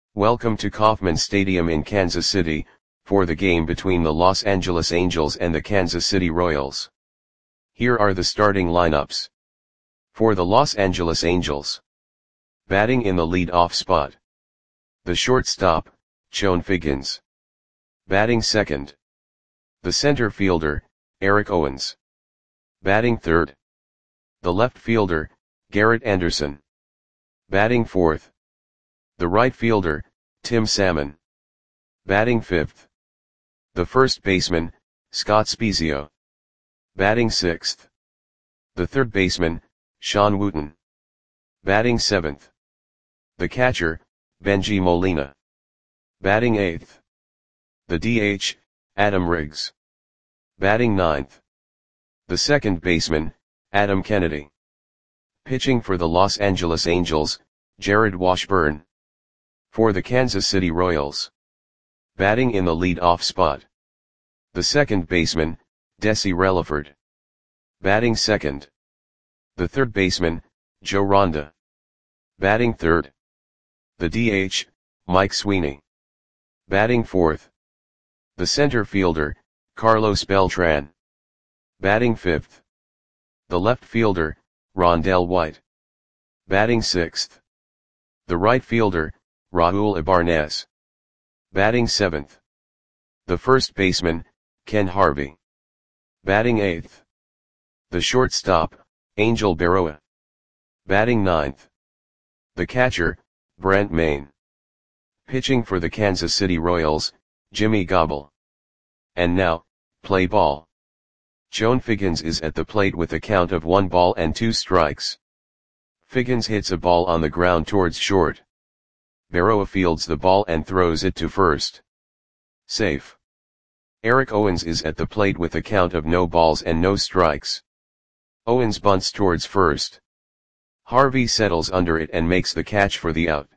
Welcome to Kauffman Stadium in Kansas City, for the game between the Los Angeles Angels and the Kansas City Royals. Here are the starting lineups. For the Los Angeles Angels. Batting in the lead-off spot. The shortstop, Chone Figgins. Batting second. The center fielder, Eric Owens. Batting third. The left fielder, Garrett Anderson. Batting fourth. The right fielder, Tim Salmon. Batting fifth. The first baseman, Scott Spiezio. Batting sixth. The third baseman, Sean Wooten. Batting seventh. The catcher, Bengie Molina. Batting eighth. The DH, Adam Riggs. Batting ninth. The second baseman, Adam Kennedy. Pitching for the Los Angeles Angels, Jared Washburn. For the Kansas City Royals. Batting in the lead-off spot. The second baseman, Desi Relaford. Batting second. The third baseman, Joe Ronda. Batting third. The DH, Mike Sweeney. Batting fourth. The center fielder, Carlos Beltran. Batting fifth. The left fielder, Rondell White. Batting sixth. The right fielder, Raul Ibarnez. Batting seventh. The first baseman, Ken Harvey. Batting eighth. The shortstop, Angel Berroa. Batting ninth. The catcher, Brent Mayne. Pitching for the Kansas City Royals, Jimmy Gobble. And now, play ball. Chone Figgins is at the plate with a count of 1 ball and 2 strikes. Figgins hits a ball on the ground towards short. Berroa fields the ball and throws it to first. Safe. Eric Owens is at the plate with a count of no balls and no strikes. Owens bunts towards first. Harvey settles under it and makes the catch for the out.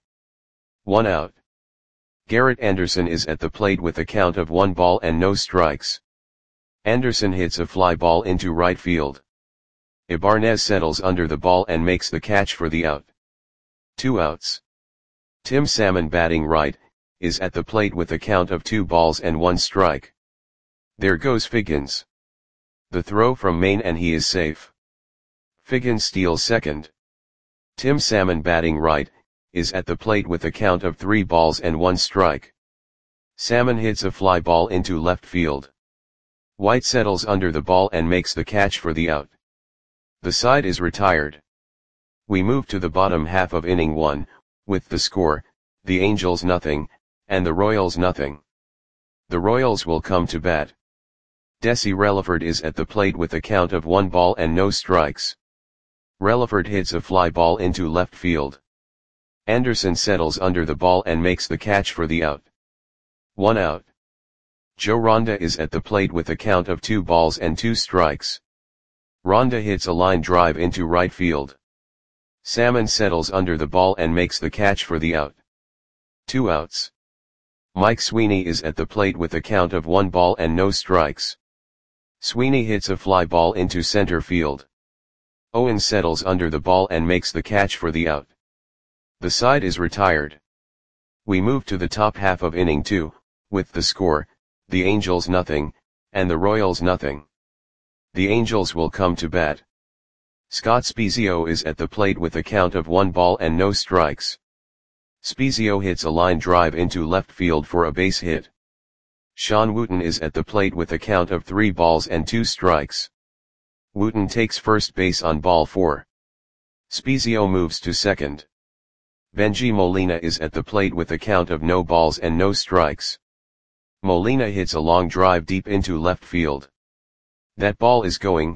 1 out. Garrett Anderson is at the plate with a count of 1 ball and no strikes. Anderson hits a fly ball into right field. Ibarnez settles under the ball and makes the catch for the out. 2 outs. Tim Salmon, batting right, is at the plate with a count of 2 balls and 1 strike. There goes Figgins. The throw from Mayne and he is safe. Figgins steals second. Tim Salmon, batting right, is at the plate with a count of 3 balls and 1 strike. Salmon hits a fly ball into left field. White settles under the ball and makes the catch for the out. The side is retired. We move to the bottom half of inning 1, with the score, the Angels nothing, and the Royals nothing. The Royals will come to bat. Desi Relaford is at the plate with a count of 1 ball and no strikes. Relaford hits a fly ball into left field. Anderson settles under the ball and makes the catch for the out. 1 out. Joe Ronda is at the plate with a count of 2 balls and 2 strikes. Ronda hits a line drive into right field. Salmon settles under the ball and makes the catch for the out. 2 outs. Mike Sweeney is at the plate with a count of 1 ball and no strikes. Sweeney hits a fly ball into center field. Owens settles under the ball and makes the catch for the out. The side is retired. We move to the top half of inning 2, with the score, the Angels nothing, and the Royals nothing. The Angels will come to bat. Scott Spiezio is at the plate with a count of 1 ball and no strikes. Spiezio hits a line drive into left field for a base hit. Sean Wooten is at the plate with a count of 3 balls and 2 strikes. Wooten takes first base on ball 4. Spiezio moves to second. Bengie Molina is at the plate with a count of no balls and no strikes. Molina hits a long drive deep into left field. That ball is gone.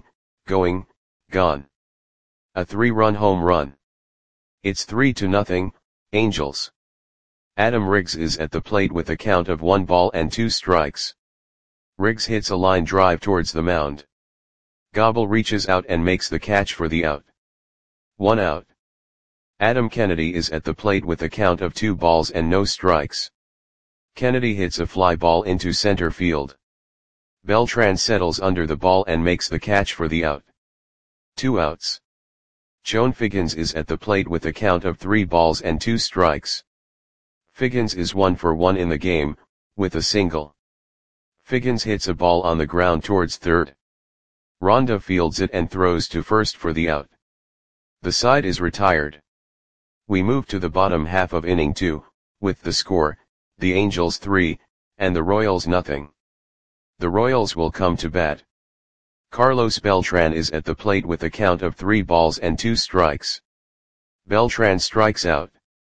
A 3-run home run. It's 3-0, Angels. Adam Riggs is at the plate with a count of 1 ball and 2 strikes. Riggs hits a line drive towards the mound. Gobble reaches out and makes the catch for the out. 1 out. Adam Kennedy is at the plate with a count of 2 balls and no strikes. Kennedy hits a fly ball into center field. Beltran settles under the ball and makes the catch for the out. 2 outs. Chone Figgins is at the plate with a count of 3 balls and 2 strikes. Figgins is 1 for 1 in the game, with a single. Figgins hits a ball on the ground towards third. Ronda fields it and throws to first for the out. The side is retired. We move to the bottom half of inning 2, with the score, the Angels 3, and the Royals nothing. The Royals will come to bat. Carlos Beltran is at the plate with a count of 3 balls and 2 strikes. Beltran strikes out.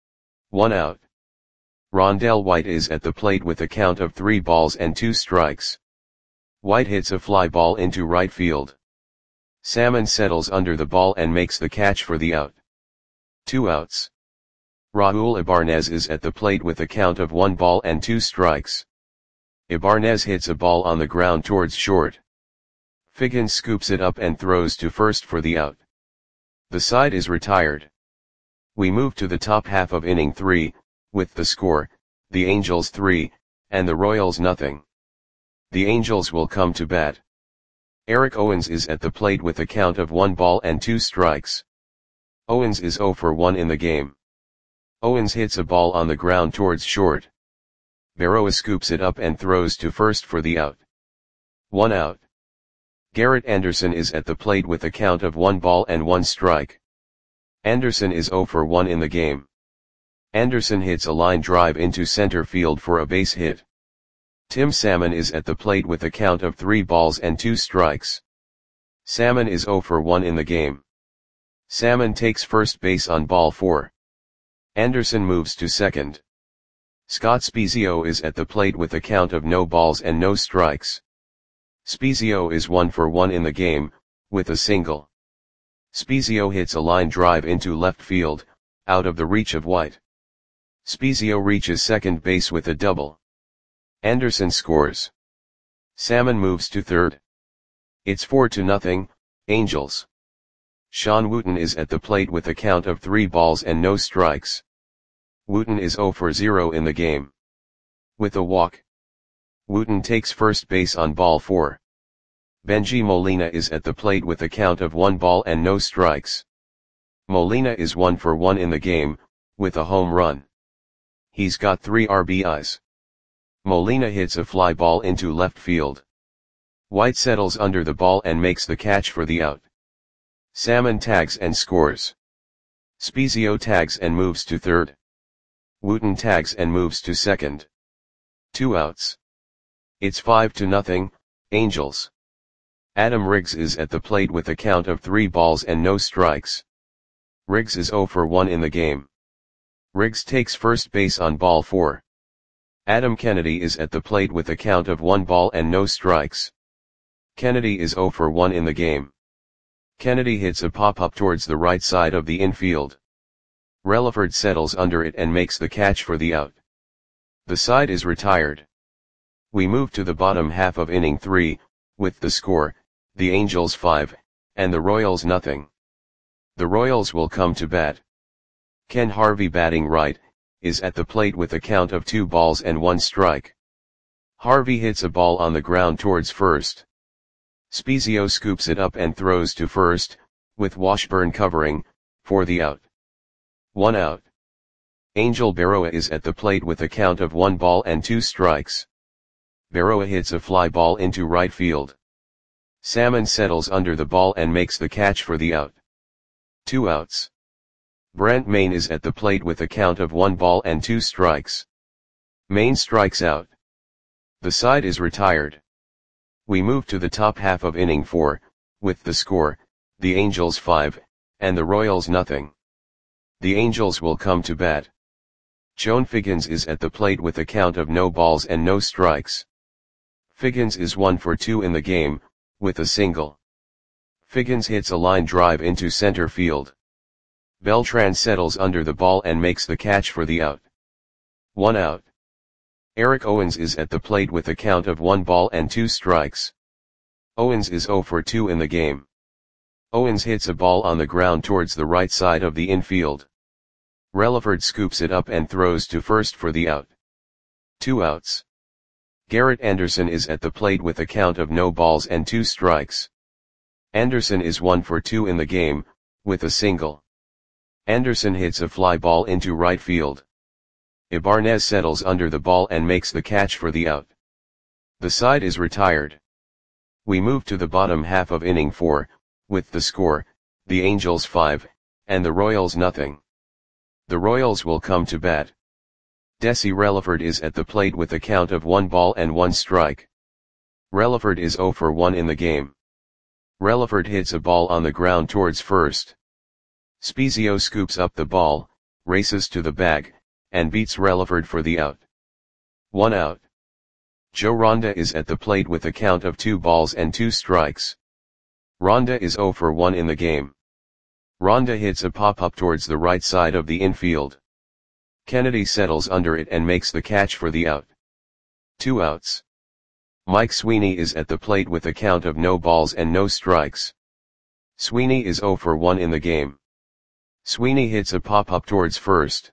1 out. Rondell White is at the plate with a count of 3 balls and 2 strikes. White hits a fly ball into right field. Salmon settles under the ball and makes the catch for the out. 2 outs. Raul Ibanez is at the plate with a count of 1 ball and 2 strikes. Ibanez hits a ball on the ground towards short. Figgins scoops it up and throws to first for the out. The side is retired. We move to the top half of inning 3, with the score, the Angels 3, and the Royals nothing. The Angels will come to bat. Eric Owens is at the plate with a count of 1 ball and 2 strikes. Owens is 0 for 1 in the game. Owens hits a ball on the ground towards short. Berroa scoops it up and throws to first for the out. 1 out. Garrett Anderson is at the plate with a count of 1 ball and 1 strike. Anderson is 0 for 1 in the game. Anderson hits a line drive into center field for a base hit. Tim Salmon is at the plate with a count of 3 balls and 2 strikes. Salmon is 0 for 1 in the game. Salmon takes first base on ball 4. Anderson moves to second. Scott Spiezio is at the plate with a count of no balls and no strikes. Spiezio is 1 for 1 in the game, with a single. Spiezio hits a line drive into left field, out of the reach of White. Spiezio reaches second base with a double. Anderson scores. Salmon moves to third. It's 4-0, Angels. Sean Wooten is at the plate with a count of 3 balls and no strikes. Wooten is 0 for 0 in the game. With a walk. Wooten takes first base on ball 4. Benji Molina is at the plate with a count of 1 ball and no strikes. Molina is 1 for 1 in the game, with a home run. He's got 3 RBIs. Molina hits a fly ball into left field. White settles under the ball and makes the catch for the out. Salmon tags and scores. Spiezio tags and moves to third. Wooten tags and moves to second. 2 outs. It's 5-0, Angels. Adam Riggs is at the plate with a count of 3 balls and no strikes. Riggs is 0 for 1 in the game. Riggs takes first base on ball 4. Adam Kennedy is at the plate with a count of 1 ball and no strikes. Kennedy is 0 for 1 in the game. Kennedy hits a pop-up towards the right side of the infield. Relaford settles under it and makes the catch for the out. The side is retired. We move to the bottom half of inning 3, with the score, the Angels 5, and the Royals nothing. The Royals will come to bat. Ken Harvey batting right, is at the plate with a count of 2 balls and 1 strike. Harvey hits a ball on the ground towards first. Spiezio scoops it up and throws to first, with Washburn covering, for the out. 1 out. Angel Berroa is at the plate with a count of 1 ball and 2 strikes. Berroa hits a fly ball into right field. Salmon settles under the ball and makes the catch for the out. 2 outs. Brent Mayne is at the plate with a count of 1 ball and 2 strikes. Mayne strikes out. The side is retired. We move to the top half of inning 4, with the score, the Angels 5, and the Royals nothing. The Angels will come to bat. Joan Figgins is at the plate with a count of no balls and no strikes. Figgins is 1 for 2 in the game, with a single. Figgins hits a line drive into center field. Beltran settles under the ball and makes the catch for the out. 1 out. Eric Owens is at the plate with a count of 1 ball and 2 strikes. Owens is 0 for 2 in the game. Owens hits a ball on the ground towards the right side of the infield. Relaford scoops it up and throws to first for the out. 2 outs. Garrett Anderson is at the plate with a count of no balls and 2 strikes. Anderson is 1 for 2 in the game, with a single. Anderson hits a fly ball into right field. Ibanez settles under the ball and makes the catch for the out. The side is retired. We move to the bottom half of inning 4, with the score, the Angels 5, and the Royals nothing. The Royals will come to bat. Desi Relaford is at the plate with a count of 1 ball and 1 strike. Relaford is 0 for 1 in the game. Relaford hits a ball on the ground towards first. Spezio scoops up the ball, races to the bag, and beats Relaford for the out. 1 out. Joe Ronda is at the plate with a count of 2 balls and 2 strikes. Ronda is 0 for 1 in the game. Ronda hits a pop-up towards the right side of the infield. Kennedy settles under it and makes the catch for the out. 2 outs. Mike Sweeney is at the plate with a count of no balls and no strikes. Sweeney is 0 for 1 in the game. Sweeney hits a pop-up towards first.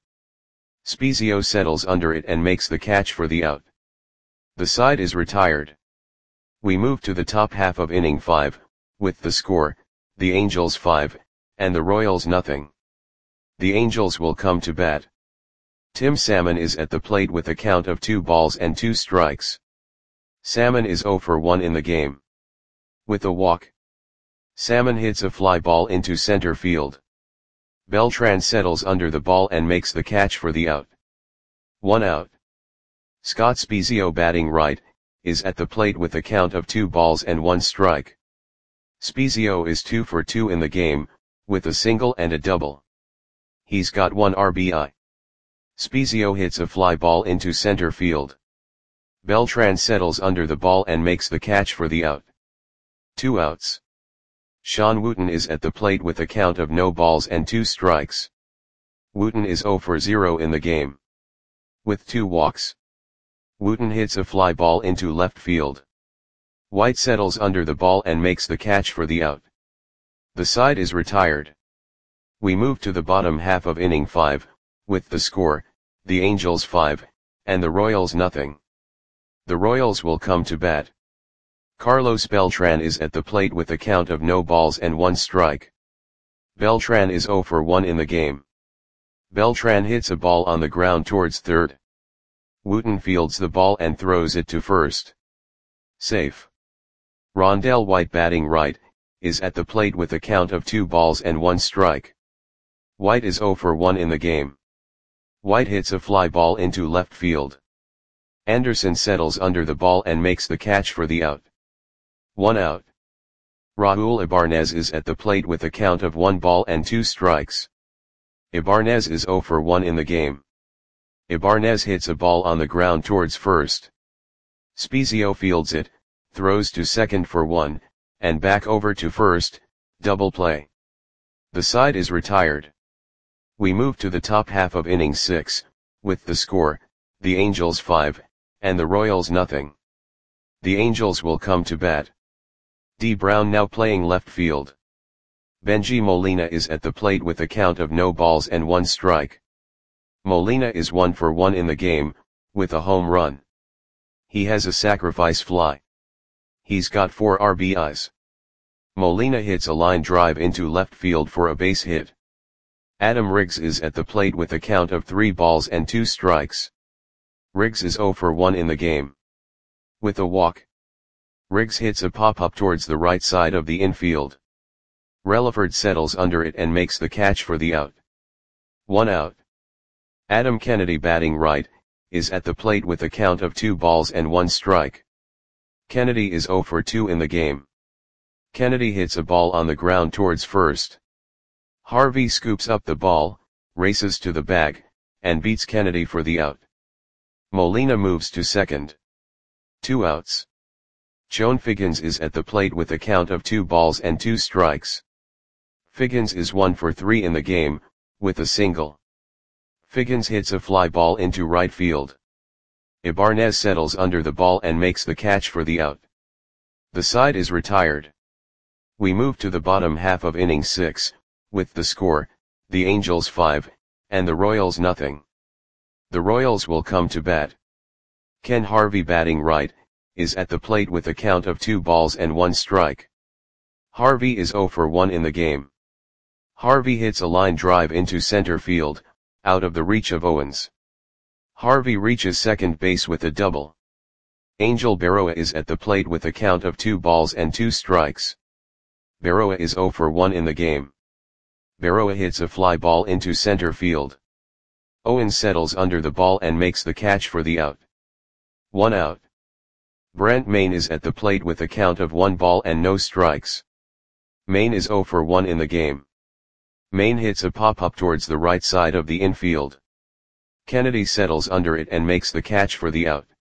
Spezio settles under it and makes the catch for the out. The side is retired. We move to the top half of inning 5, with the score, the Angels 5, and the Royals nothing. The Angels will come to bat. Tim Salmon is at the plate with a count of 2 balls and 2 strikes. Salmon is 0 for 1 in the game. With a walk, Salmon hits a fly ball into center field. Beltran settles under the ball and makes the catch for the out. 1 out. Scott Spezio, batting right, is at the plate with a count of 2 balls and 1 strike. Spezio is 2 for 2 in the game, with a single and a double. He's got 1 RBI. Spezio hits a fly ball into center field. Beltran settles under the ball and makes the catch for the out. 2 outs. Sean Wooten is at the plate with a count of no balls and 2 strikes. Wooten is 0 for 0 in the game. With 2 walks, Wooten hits a fly ball into left field. White settles under the ball and makes the catch for the out. The side is retired. We move to the bottom half of inning 5, with the score, the Angels 5, and the Royals nothing. The Royals will come to bat. Carlos Beltran is at the plate with a count of no balls and 1 strike. Beltran is 0 for 1 in the game. Beltran hits a ball on the ground towards third. Wooten fields the ball and throws it to first. Safe. Rondell White, batting right, is at the plate with a count of 2 balls and 1 strike. White is 0 for 1 in the game. White hits a fly ball into left field. Anderson settles under the ball and makes the catch for the out. 1 out. Raul Ibanez is at the plate with a count of 1 ball and 2 strikes. Ibanez is 0 for 1 in the game. Ibanez hits a ball on the ground towards first. Spezio fields it, throws to second for 1, and back over to first, double play. The side is retired. We move to the top half of inning 6, with the score, the Angels 5, and the Royals nothing. The Angels will come to bat. D. Brown now playing left field. Benji Molina is at the plate with a count of no balls and 1 strike. Molina is 1 for 1 in the game, with a home run. He has a sacrifice fly. He's got 4 RBIs. Molina hits a line drive into left field for a base hit. Adam Riggs is at the plate with a count of 3 balls and 2 strikes. Riggs is 0 for 1 in the game. With a walk, Riggs hits a pop-up towards the right side of the infield. Relaford settles under it and makes the catch for the out. 1 out. Adam Kennedy, batting right, is at the plate with a count of 2 balls and 1 strike. Kennedy is 0 for 2 in the game. Kennedy hits a ball on the ground towards first. Harvey scoops up the ball, races to the bag, and beats Kennedy for the out. Molina moves to second. 2 outs. Joan Figgins is at the plate with a count of 2 balls and 2 strikes. Figgins is 1 for 3 in the game, with a single. Figgins hits a fly ball into right field. Ibanez settles under the ball and makes the catch for the out. The side is retired. We move to the bottom half of inning 6, with the score, the Angels 5, and the Royals nothing. The Royals will come to bat. Ken Harvey, batting right, is at the plate with a count of 2 balls and 1 strike. Harvey is 0 for 1 in the game. Harvey hits a line drive into center field, out of the reach of Owens. Harvey reaches second base with a double. Angel Berroa is at the plate with a count of 2 balls and 2 strikes. Berroa is 0 for 1 in the game. Berroa hits a fly ball into center field. Owens settles under the ball and makes the catch for the out. 1 out. Brent Mayne is at the plate with a count of 1 ball and no strikes. Mayne is 0 for 1 in the game. Mayne hits a pop-up towards the right side of the infield. Kennedy settles under it and makes the catch for the out.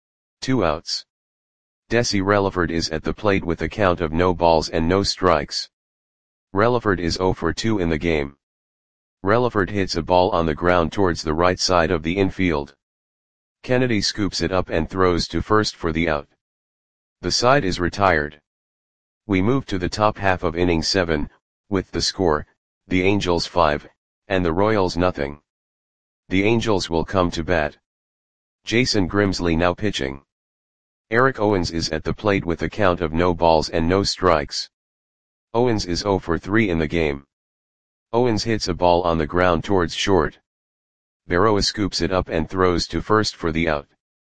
2 outs. Desi Relaford is at the plate with a count of no balls and no strikes. Relaford is 0 for 2 in the game. Relaford hits a ball on the ground towards the right side of the infield. Kennedy scoops it up and throws to first for the out. The side is retired. We move to the top half of inning 7, with the score, the Angels 5, and the Royals nothing. The Angels will come to bat. Jason Grimsley now pitching. Eric Owens is at the plate with a count of no balls and no strikes. Owens is 0 for 3 in the game. Owens hits a ball on the ground towards short. Berroa scoops it up and throws to first for the out.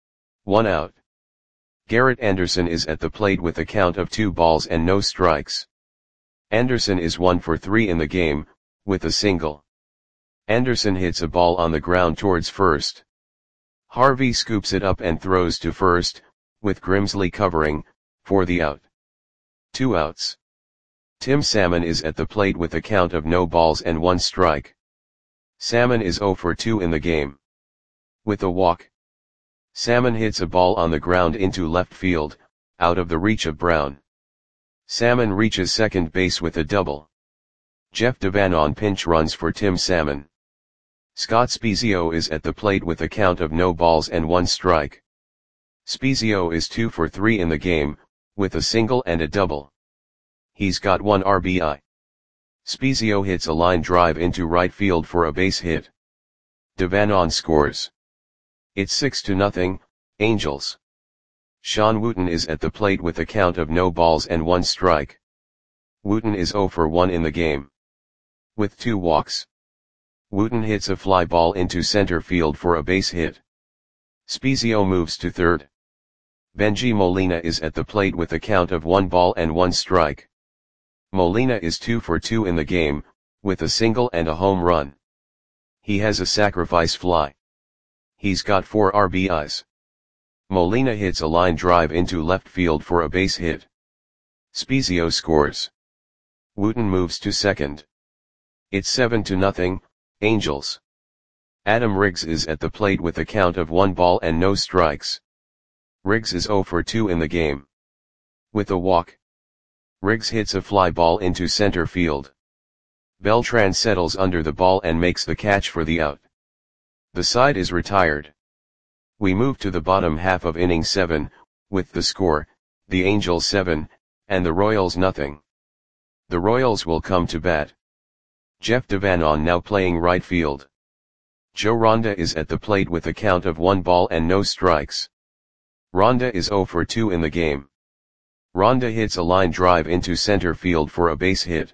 1 out. Garrett Anderson is at the plate with a count of 2 balls and no strikes. Anderson is 1 for 3 in the game, with a single. Anderson hits a ball on the ground towards first. Harvey scoops it up and throws to first, with Grimsley covering, for the out. 2 outs. Tim Salmon is at the plate with a count of no balls and 1 strike. Salmon is 0 for 2 in the game. With a walk. Salmon hits a ball on the ground into left field, out of the reach of Brown. Salmon reaches second base with a double. Jeff Devan on pinch runs for Tim Salmon. Scott Spiezio is at the plate with a count of no balls and 1 strike. Spiezio is 2 for 3 in the game, with a single and a double. He's got 1 RBI. Spiezio hits a line drive into right field for a base hit. Devan scores. It's 6-0, Angels. Sean Wooten is at the plate with a count of no balls and 1 strike. Wooten is 0 for 1 in the game. With 2 walks. Wooten hits a fly ball into center field for a base hit. Spiezio moves to third. Benji Molina is at the plate with a count of 1 ball and 1 strike. Molina is 2 for 2 in the game, with a single and a home run. He has a sacrifice fly. He's got 4 RBIs. Molina hits a line drive into left field for a base hit. Spiezio scores. Wooten moves to second. It's 7-0, Angels. Adam Riggs is at the plate with a count of 1 ball and no strikes. Riggs is 0 for 2 in the game. With a walk. Riggs hits a fly ball into center field. Beltran settles under the ball and makes the catch for the out. The side is retired. We move to the bottom half of inning 7, with the score, the Angels 7, and the Royals nothing. The Royals will come to bat. Jeff Devan now playing right field. Joe Ronda is at the plate with a count of 1 ball and no strikes. Ronda is 0 for 2 in the game. Ronda hits a line drive into center field for a base hit.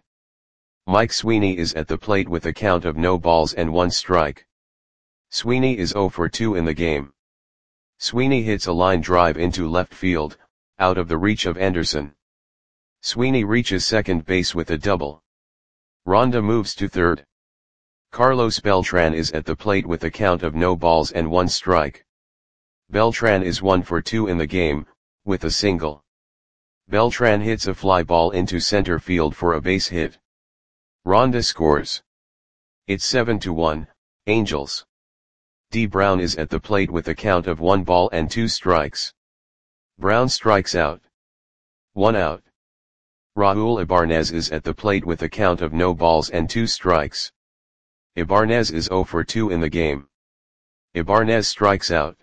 Mike Sweeney is at the plate with a count of no balls and 1 strike. Sweeney is 0 for 2 in the game. Sweeney hits a line drive into left field, out of the reach of Anderson. Sweeney reaches second base with a double. Ronda moves to third. Carlos Beltran is at the plate with a count of no balls and 1 strike. Beltran is 1 for 2 in the game, with a single. Beltran hits a fly ball into center field for a base hit. Ronda scores. It's 7-1, Angels. D. Brown is at the plate with a count of 1 ball and 2 strikes. Brown strikes out. 1 out. Raul Ibarnez is at the plate with a count of no balls and 2 strikes. Ibarnez is 0 for 2 in the game. Ibarnez strikes out.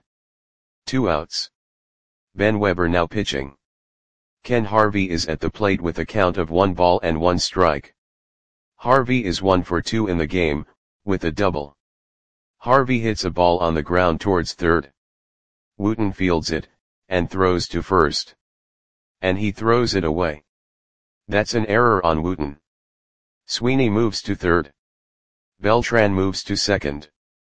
2 outs. Ben Weber now pitching. Ken Harvey is at the plate with a count of 1 ball and 1 strike. Harvey is 1 for 2 in the game, with a double. Harvey hits a ball on the ground towards third. Wooten fields it, and throws to first. And he throws it away. That's an error on Wooten. Sweeney moves to third. Beltran moves to second.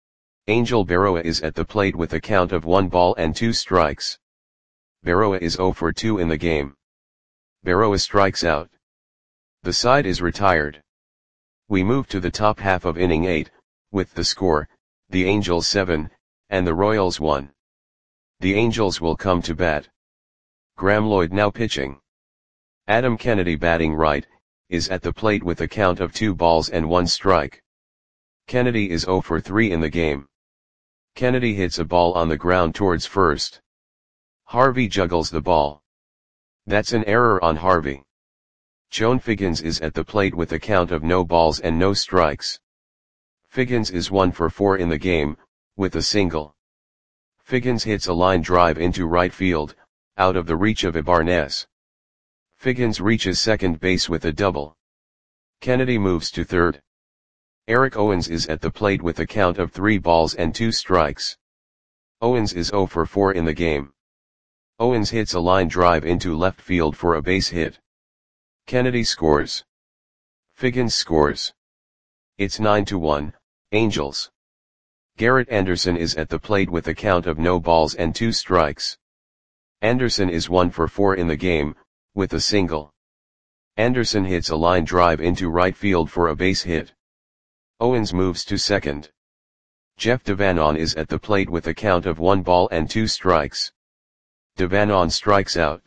Angel Berroa is at the plate with a count of 1 ball and 2 strikes. Berroa is 0 for 2 in the game. Berroa strikes out. The side is retired. We move to the top half of inning 8, with the score, the Angels 7, and the Royals 1. The Angels will come to bat. Graeme Lloyd now pitching. Adam Kennedy batting right, is at the plate with a count of 2 balls and 1 strike. Kennedy is 0 for 3 in the game. Kennedy hits a ball on the ground towards first. Harvey juggles the ball. That's an error on Harvey. Joan Figgins is at the plate with a count of no balls and no strikes. Figgins is 1 for 4 in the game, with a single. Figgins hits a line drive into right field, out of the reach of Ibarnes. Figgins reaches second base with a double. Kennedy moves to third. Eric Owens is at the plate with a count of 3 balls and 2 strikes. Owens is 0 for 4 in the game. Owens hits a line drive into left field for a base hit. Kennedy scores. Figgins scores. It's 9-1, Angels. Garrett Anderson is at the plate with a count of no balls and 2 strikes. Anderson is 1 for 4 in the game, with a single. Anderson hits a line drive into right field for a base hit. Owens moves to second. Jeff Devanon is at the plate with a count of 1 ball and 2 strikes. Devanon strikes out.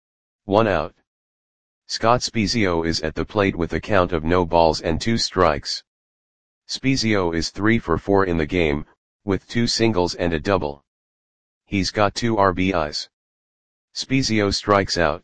1 out. Scott Spiezio is at the plate with a count of no balls and 2 strikes. Spiezio is 3 for 4 in the game, with 2 singles and a double. He's got 2 RBIs. Spiezio strikes out.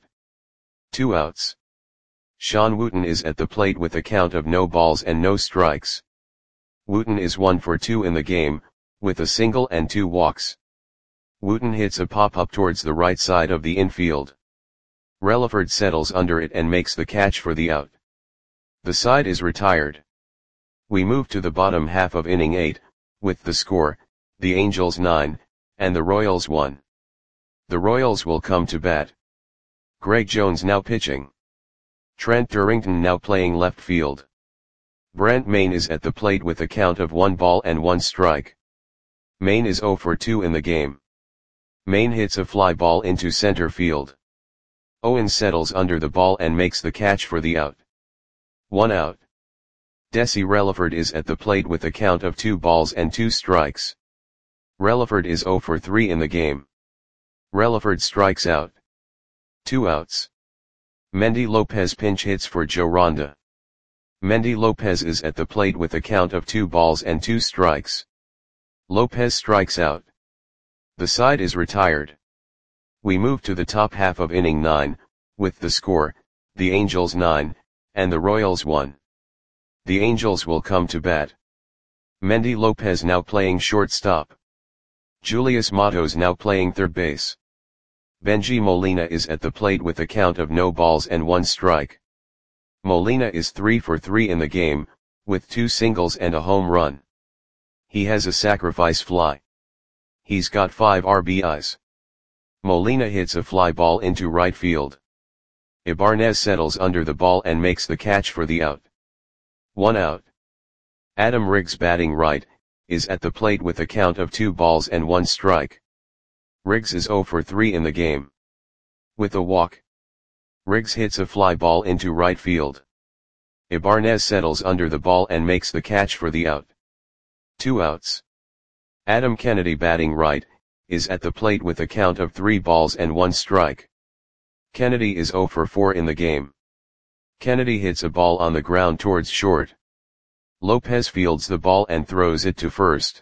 2 outs. Sean Wooten is at the plate with a count of no balls and no strikes. Wooten is 1 for 2 in the game, with a single and 2 walks. Wooten hits a pop-up towards the right side of the infield. Relaford settles under it and makes the catch for the out. The side is retired. We move to the bottom half of inning 8, with the score, the Angels 9, and the Royals 1. The Royals will come to bat. Greg Jones now pitching. Trent Durrington now playing left field. Brent Mayne is at the plate with a count of 1 ball and 1 strike. Mayne is 0 for 2 in the game. Mayne hits a fly ball into center field. Owens settles under the ball and makes the catch for the out. 1 out. Desi Relaford is at the plate with a count of 2 balls and 2 strikes. Relaford is 0 for 3 in the game. Relaford strikes out. 2 outs. Mendy Lopez pinch hits for Joe Ronda. Mendy Lopez is at the plate with a count of 2 balls and 2 strikes. Lopez strikes out. The side is retired. We move to the top half of inning 9, with the score, the Angels 9, and the Royals 1. The Angels will come to bat. Mendy Lopez now playing shortstop. Julius Matos now playing third base. Benji Molina is at the plate with a count of no balls and 1 strike. Molina is 3 for 3 in the game, with 2 singles and a home run. He has a sacrifice fly. He's got 5 RBIs. Molina hits a fly ball into right field. Ibarnes settles under the ball and makes the catch for the out. 1 out. Adam Riggs batting right, is at the plate with a count of 2 balls and 1 strike. Riggs is 0 for 3 in the game. With a walk. Riggs hits a fly ball into right field. Ibarnes settles under the ball and makes the catch for the out. 2 outs. Adam Kennedy batting right, is at the plate with a count of 3 balls and 1 strike. Kennedy is 0 for 4 in the game. Kennedy hits a ball on the ground towards short. Lopez fields the ball and throws it to first.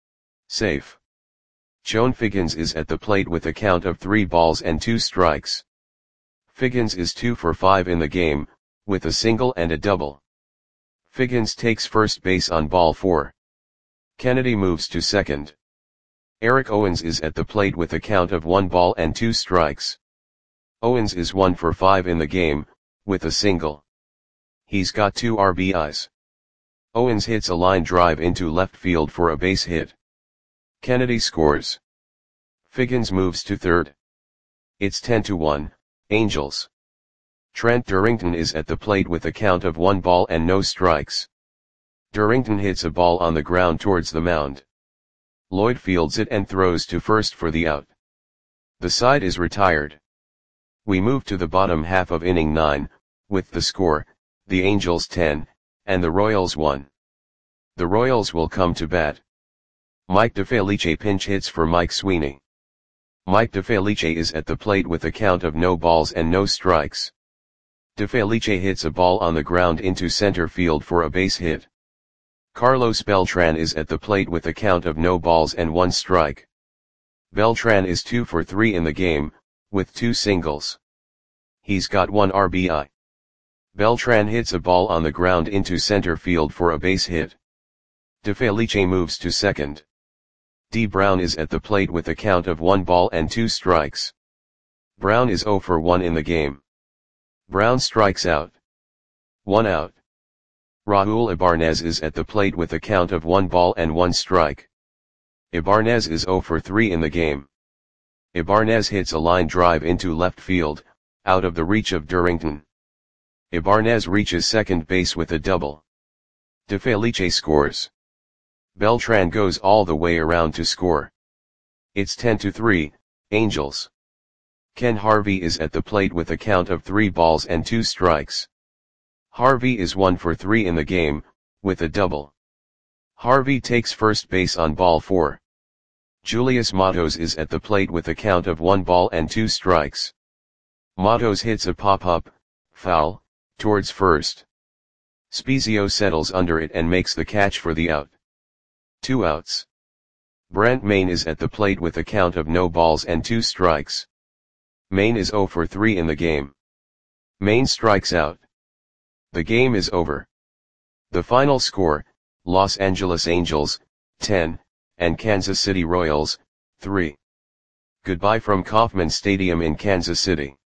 Safe. Joan Figgins is at the plate with a count of 3 balls and 2 strikes. Figgins is 2 for 5 in the game, with a single and a double. Figgins takes first base on ball 4. Kennedy moves to second. Eric Owens is at the plate with a count of 1 ball and 2 strikes. Owens is 1 for 5 in the game, with a single. He's got 2 RBIs. Owens hits a line drive into left field for a base hit. Kennedy scores. Figgins moves to third. It's 10-1, Angels. Trent Durrington is at the plate with a count of 1 ball and no strikes. Durrington hits a ball on the ground towards the mound. Lloyd fields it and throws to first for the out. The side is retired. We move to the bottom half of inning 9, with the score, the Angels 10, and the Royals 1. The Royals will come to bat. Mike DeFelice pinch hits for Mike Sweeney. Mike DeFelice is at the plate with a count of no balls and no strikes. DeFelice hits a ball on the ground into center field for a base hit. Carlos Beltran is at the plate with a count of no balls and 1 strike. Beltran is 2 for 3 in the game, with 2 singles. He's got 1 RBI. Beltran hits a ball on the ground into center field for a base hit. DeFelice moves to second. D. Brown is at the plate with a count of 1 ball and 2 strikes. Brown is 0 for 1 in the game. Brown strikes out. 1 out. Raul Ibanez is at the plate with a count of 1 ball and 1 strike. Ibanez is 0 for 3 in the game. Ibanez hits a line drive into left field, out of the reach of Durrington. Ibanez reaches second base with a double. DeFelice scores. Beltran goes all the way around to score. It's 10-3, Angels. Ken Harvey is at the plate with a count of 3 balls and 2 strikes. Harvey is 1 for 3 in the game, with a double. Harvey takes first base on ball 4. Julius Matos is at the plate with a count of 1 ball and 2 strikes. Matos hits a pop-up, foul, towards first. Spezio settles under it and makes the catch for the out. 2 outs. Brent Mayne is at the plate with a count of no balls and 2 strikes. Mayne is 0 for 3 in the game. Mayne strikes out. The game is over. The final score, Los Angeles Angels, 10, and Kansas City Royals, 3. Goodbye from Kauffman Stadium in Kansas City.